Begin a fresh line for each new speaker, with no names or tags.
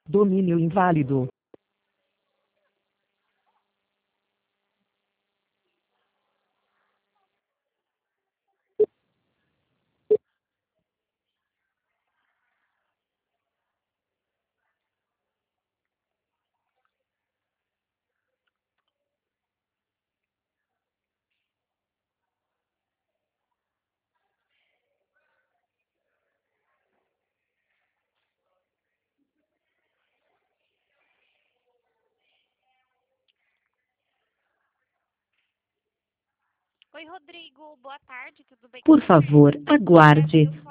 Domínio inválido.
Oi, Rodrigo, boa tarde, tudo bem com
Por
você?
favor, aguarde.